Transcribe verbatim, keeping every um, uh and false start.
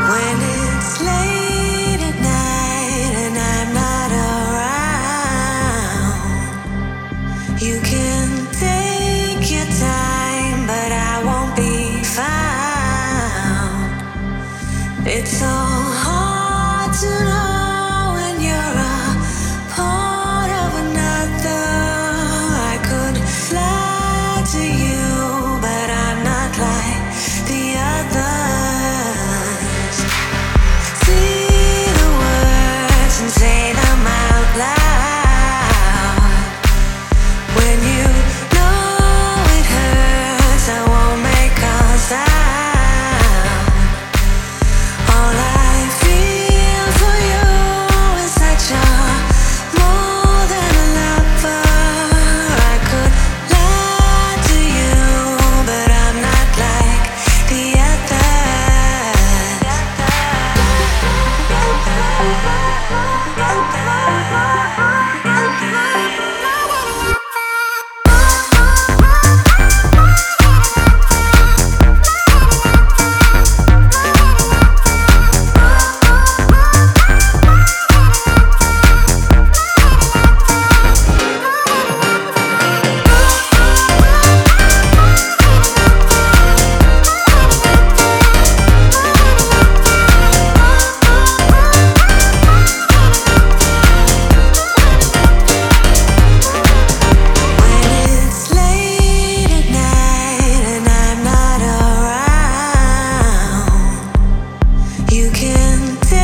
When it's late at night and I'm not around, you can take your time, but I won't be found. It's so hard to know when you're a part of another. I could lie to you, but I'm not like the others. See the words and say them out loud. When you know it hurts, I won't make a sound. All I feel for you is such a more than a lover. I could lie to you, but I'm not like the When it's late at night and I'm not around, you can take